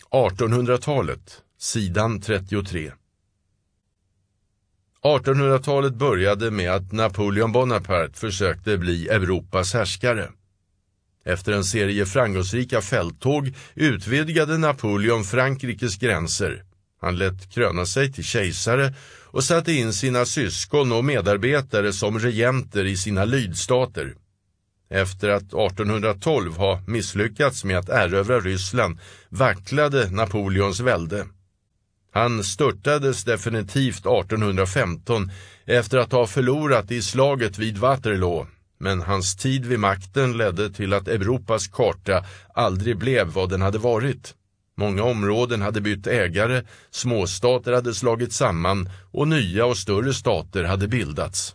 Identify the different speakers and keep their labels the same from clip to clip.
Speaker 1: 1800-talet, sidan 33. 1800-talet började med att Napoleon Bonaparte försökte bli Europas härskare. Efter en serie framgångsrika fälttåg utvidgade Napoleon Frankrikes gränser. Han lät kröna sig till kejsare och satte in sina syskon och medarbetare som regenter i sina lydstater. Efter att 1812 ha misslyckats med att erövra Ryssland vacklade Napoleons välde. Han störtades definitivt 1815 efter att ha förlorat i slaget vid Waterloo, men hans tid vid makten ledde till att Europas karta aldrig blev vad den hade varit. Många områden hade bytt ägare, småstater hade slagits samman och nya och större stater hade bildats.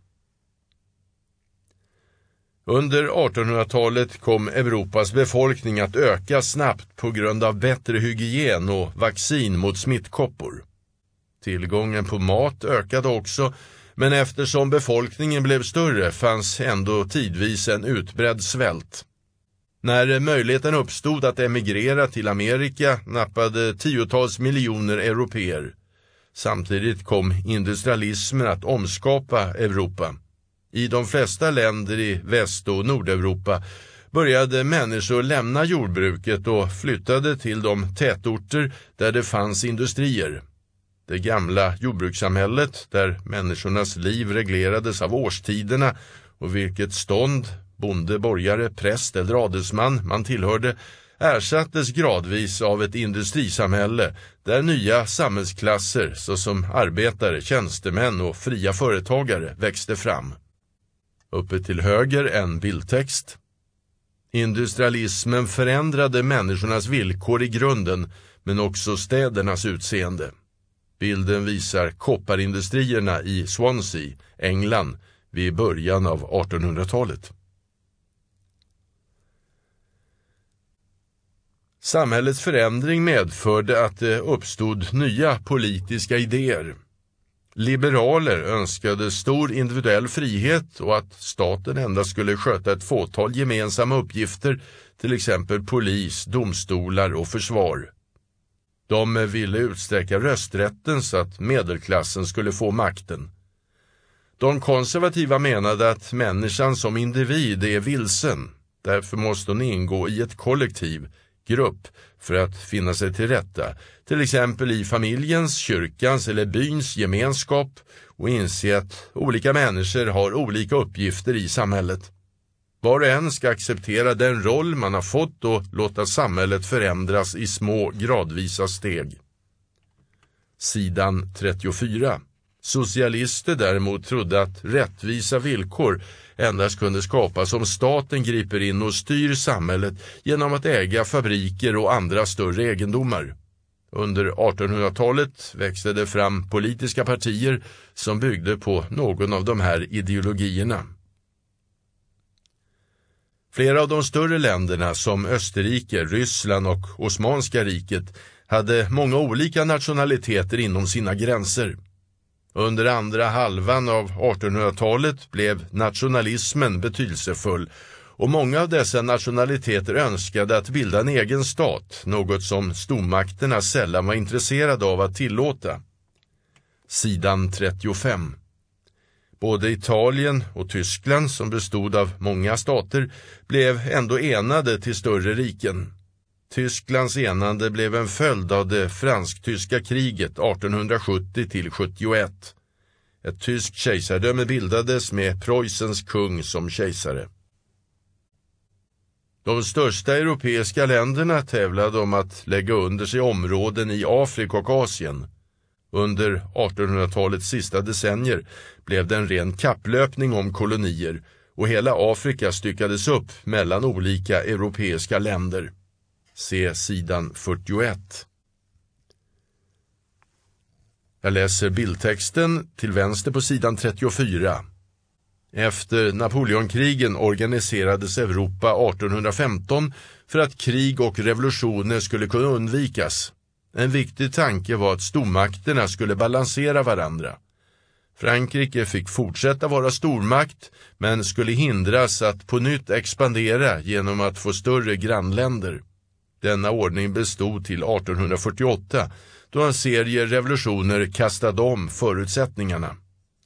Speaker 1: Under 1800-talet kom Europas befolkning att öka snabbt på grund av bättre hygien och vaccin mot smittkoppor. Tillgången på mat ökade också, men eftersom befolkningen blev större fanns ändå tidvis en utbredd svält. När möjligheten uppstod att emigrera till Amerika nappade tiotals miljoner europeer. Samtidigt kom industrialismen att omskapa Europa. I de flesta länder i Väst- och Nordeuropa började människor lämna jordbruket och flyttade till de tätorter där det fanns industrier. Det gamla jordbrukssamhället, där människornas liv reglerades av årstiderna och vilket stånd, bonde, borgare, präst eller adelsman man tillhörde, ersattes gradvis av ett industrisamhälle där nya samhällsklasser såsom arbetare, tjänstemän och fria företagare växte fram. Uppe till höger en bildtext. Industrialismen förändrade människornas villkor i grunden, men också städernas utseende. Bilden visar kopparindustrierna i Swansea, England, vid början av 1800-talet. Samhällets förändring medförde att det uppstod nya politiska idéer. Liberaler önskade stor individuell frihet och att staten endast skulle sköta ett fåtal gemensamma uppgifter, till exempel polis, domstolar och försvar. De ville utsträcka rösträtten så att medelklassen skulle få makten. De konservativa menade att människan som individ är vilsen. Därför måste hon ingå i ett kollektiv, grupp, för att finna sig till rätta, till exempel i familjens, kyrkans eller byns gemenskap, och inse att olika människor har olika uppgifter i samhället. Var och en ska acceptera den roll man har fått och låta samhället förändras i små gradvisa steg. Sidan 34. Socialister däremot trodde att rättvisa villkor endast kunde skapas om staten griper in och styr samhället genom att äga fabriker och andra större egendomar. Under 1800-talet växte det fram politiska partier som byggde på någon av de här ideologierna. Flera av de större länderna som Österrike, Ryssland och Osmanska riket hade många olika nationaliteter inom sina gränser. Under andra halvan av 1800-talet blev nationalismen betydelsefull och många av dessa nationaliteter önskade att bilda en egen stat, något som stormakterna sällan var intresserade av att tillåta. Sidan 35. Både Italien och Tyskland, som bestod av många stater, blev ändå enade till större riken. Tysklands enande blev en följd av det fransk-tyska kriget 1870-71. Ett tyskt kejsardöme bildades med Preussens kung som kejsare. De största europeiska länderna tävlade om att lägga under sig områden i Afrika och Asien. Under 1800-talets sista decennier blev det en ren kapplöpning om kolonier och hela Afrika styckades upp mellan olika europeiska länder. Se sidan 41. Jag läser bildtexten till vänster på sidan 34. Efter Napoleonkrigen organiserades Europa 1815 för att krig och revolutioner skulle kunna undvikas. En viktig tanke var att stormakterna skulle balansera varandra. Frankrike fick fortsätta vara stormakt men skulle hindras att på nytt expandera genom att få större grannländer. Denna ordning bestod till 1848 då en serie revolutioner kastade om förutsättningarna.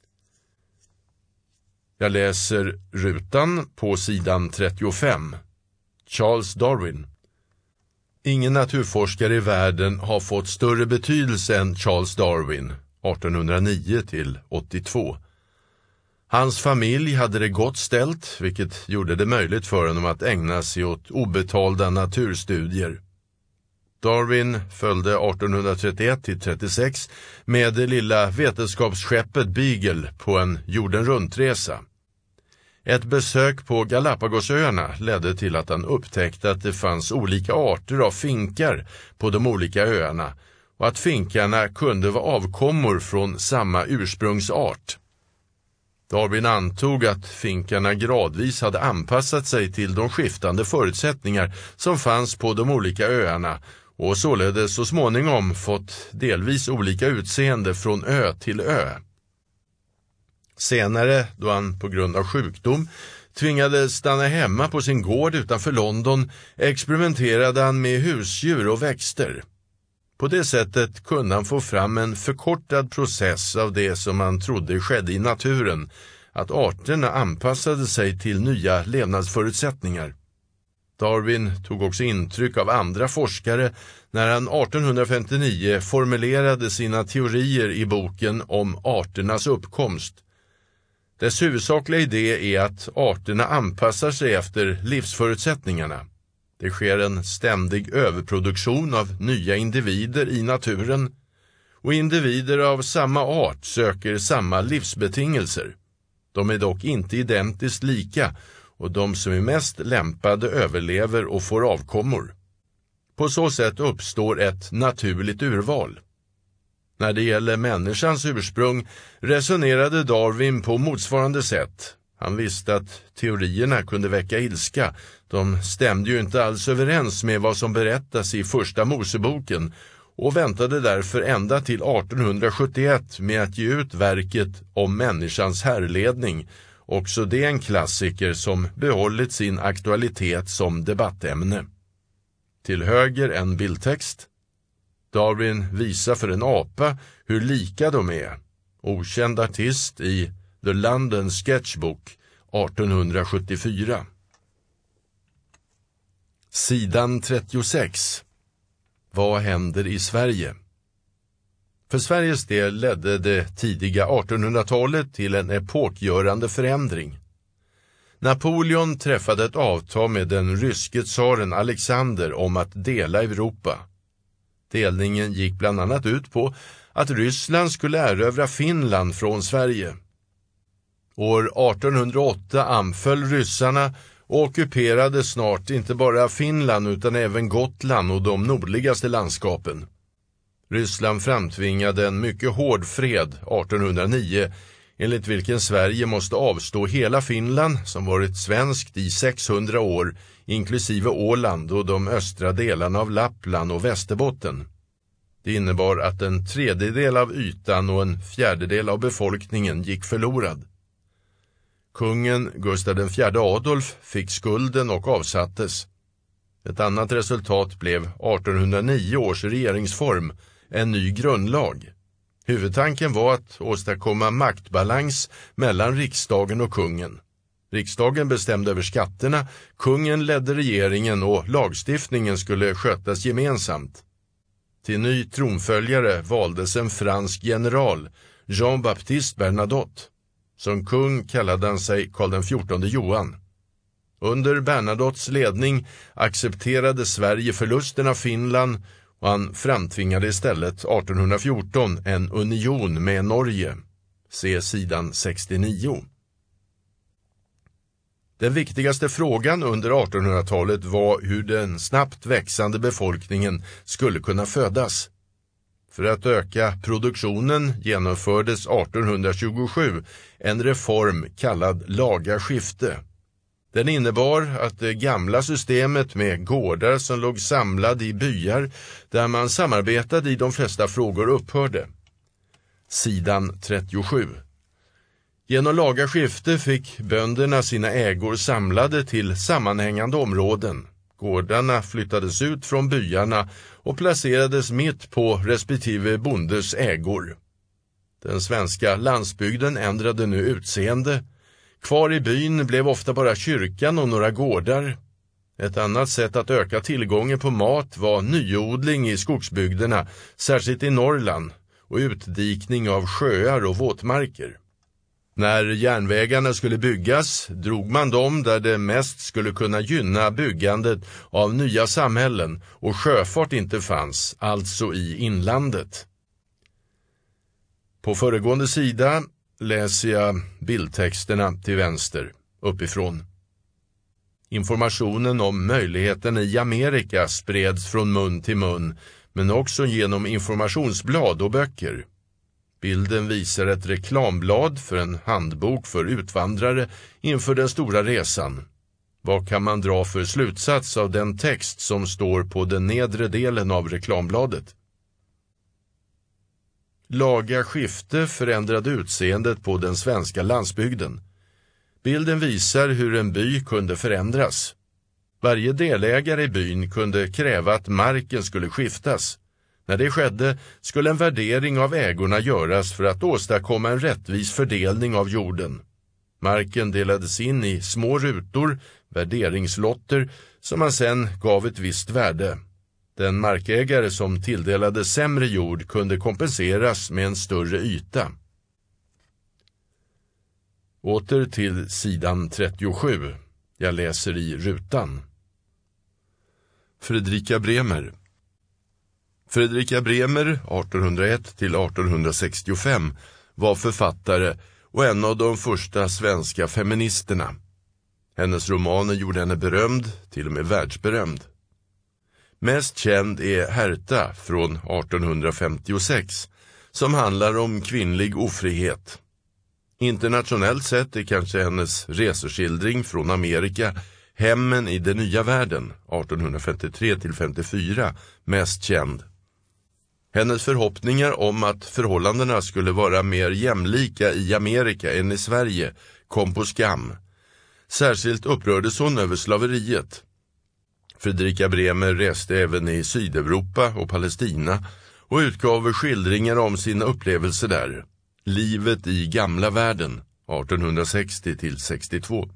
Speaker 1: Jag läser rutan på sidan 35. Charles Darwin. Ingen naturforskare i världen har fått större betydelse än Charles Darwin, 1809 till 82. Hans familj hade det gott ställt, vilket gjorde det möjligt för honom att ägna sig åt obetalda naturstudier. Darwin följde 1831 till 36 med det lilla vetenskapsskeppet Beagle på en jorden runtresa. Ett besök på Galapagosöarna ledde till att han upptäckte att det fanns olika arter av finkar på de olika öarna och att finkarna kunde vara avkommor från samma ursprungsart. Darwin antog att finkarna gradvis hade anpassat sig till de skiftande förutsättningar som fanns på de olika öarna och således så småningom fått delvis olika utseende från ö till ö. Senare, då han på grund av sjukdom tvingades stanna hemma på sin gård utanför London, experimenterade han med husdjur och växter. På det sättet kunde han få fram en förkortad process av det som han trodde skedde i naturen, att arterna anpassade sig till nya levnadsförutsättningar. Darwin tog också intryck av andra forskare när han 1859 formulerade sina teorier i boken om arternas uppkomst. Dess huvudsakliga idé är att arterna anpassar sig efter livsförutsättningarna. Det sker en ständig överproduktion av nya individer i naturen och individer av samma art söker samma livsbetingelser. De är dock inte identiskt lika och de som är mest lämpade överlever och får avkommor. På så sätt uppstår ett naturligt urval. När det gäller människans ursprung resonerade Darwin på motsvarande sätt. Han visste att teorierna kunde väcka ilska. De stämde ju inte alls överens med vad som berättas i första Moseboken och väntade därför ända till 1871 med att ge ut verket om människans härledning. Också det är en klassiker som behållit sin aktualitet som debattämne. Till höger en bildtext. Darwin visar för en apa hur lika de är. Okänd artist i The London Sketchbook 1874. Sidan 36. Vad händer i Sverige? För Sveriges del ledde det tidiga 1800-talet till en epokgörande förändring. Napoleon träffade ett avtal med den ryske tsaren Alexander om att dela Europa. Delningen gick bland annat ut på att Ryssland skulle erövra Finland från Sverige. År 1808 anföll ryssarna och ockuperade snart inte bara Finland utan även Gotland och de nordligaste landskapen. Ryssland framtvingade en mycket hård fred 1809 enligt vilken Sverige måste avstå hela Finland som varit svenskt i 600 år inklusive Åland och de östra delarna av Lappland och Västerbotten. Det innebar att en tredjedel av ytan och en fjärdedel av befolkningen gick förlorad. Kungen Gustav IV Adolf fick skulden och avsattes. Ett annat resultat blev 1809 års regeringsform, en ny grundlag. Huvudtanken var att åstadkomma maktbalans mellan riksdagen och kungen. Riksdagen bestämde över skatterna, kungen ledde regeringen och lagstiftningen skulle skötas gemensamt. Till ny tronföljare valdes en fransk general, Jean-Baptiste Bernadotte. Som kung kallade han sig Karl XIV Johan. Under Bernadottes ledning accepterade Sverige förlusten av Finland och han framtvingade istället 1814 en union med Norge. Se sidan 69. Den viktigaste frågan under 1800-talet var hur den snabbt växande befolkningen skulle kunna födas. För att öka produktionen genomfördes 1827 en reform kallad laga skifte. Den innebar att det gamla systemet med gårdar som låg samlade i byar där man samarbetade i de flesta frågor upphörde. Sidan 37. Genom laga skifte fick bönderna sina ägor samlade till sammanhängande områden. Gårdarna flyttades ut från byarna och placerades mitt på respektive bondes ägor. Den svenska landsbygden ändrade nu utseende. Kvar i byn blev ofta bara kyrkan och några gårdar. Ett annat sätt att öka tillgången på mat var nyodling i skogsbygderna, särskilt i Norrland, och utdikning av sjöar och våtmarker. När järnvägarna skulle byggas drog man dem där det mest skulle kunna gynna byggandet av nya samhällen och sjöfart inte fanns, alltså i inlandet. På föregående sida läser jag bildtexterna till vänster, uppifrån. Informationen om möjligheten i Amerika spreds från mun till mun, men också genom informationsblad och böcker. Bilden visar ett reklamblad för en handbok för utvandrare inför den stora resan. Vad kan man dra för slutsats av den text som står på den nedre delen av reklambladet? Laga skifte förändrade utseendet på den svenska landsbygden. Bilden visar hur en by kunde förändras. Varje delägare i byn kunde kräva att marken skulle skiftas. När det skedde skulle en värdering av ägorna göras för att åstadkomma en rättvis fördelning av jorden. Marken delades in i små rutor, värderingslotter, som man sedan gav ett visst värde. Den markägare som tilldelade sämre jord kunde kompenseras med en större yta. Åter till sidan 37. Jag läser i rutan. Fredrika Bremer. Fredrika Bremer, 1801 till 1865, var författare och en av de första svenska feministerna. Hennes romaner gjorde henne berömd, till och med världsberömd. Mest känd är Herta från 1856, som handlar om kvinnlig ofrihet. Internationellt sett är kanske hennes reseskildring från Amerika, Hemmen i den nya världen, 1853-54, mest känd. Hennes förhoppningar om att förhållandena skulle vara mer jämlika i Amerika än i Sverige kom på skam. Särskilt upprördes hon över slaveriet. Fredrika Bremer reste även i Sydeuropa och Palestina och utgav skildringar om sina upplevelser där. Livet i gamla världen, 1860-62.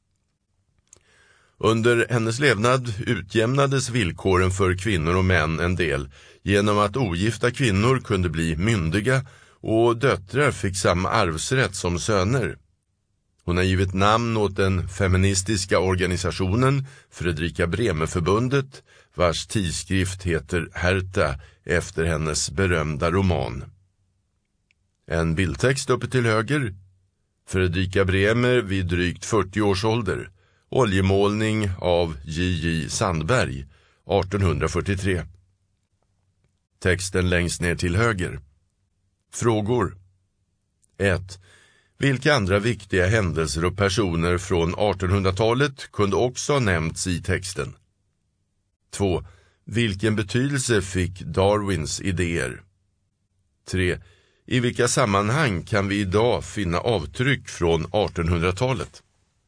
Speaker 1: Under hennes levnad utjämnades villkoren för kvinnor och män en del genom att ogifta kvinnor kunde bli myndiga och döttrar fick samma arvsrätt som söner. Hon har givit namn åt den feministiska organisationen Fredrika Bremer-förbundet, vars tidskrift heter Herta efter hennes berömda roman. En bildtext uppe till höger. Fredrika Bremer vid drygt 40 års ålder. Oljemålning av J.J. Sandberg, 1843. Texten längst ner till höger. Frågor. 1. Vilka andra viktiga händelser och personer från 1800-talet kunde också ha nämnts i texten? 2. Vilken betydelse fick Darwins idéer? 3. I vilka sammanhang kan vi idag finna avtryck från 1800-talet?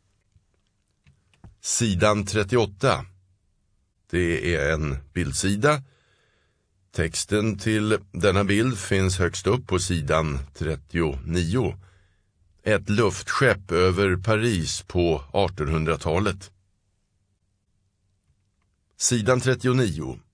Speaker 1: Sidan 38. Det är en bildsida. Texten till denna bild finns högst upp på sidan 39. Ett luftskepp över Paris på 1800-talet. Sidan 39.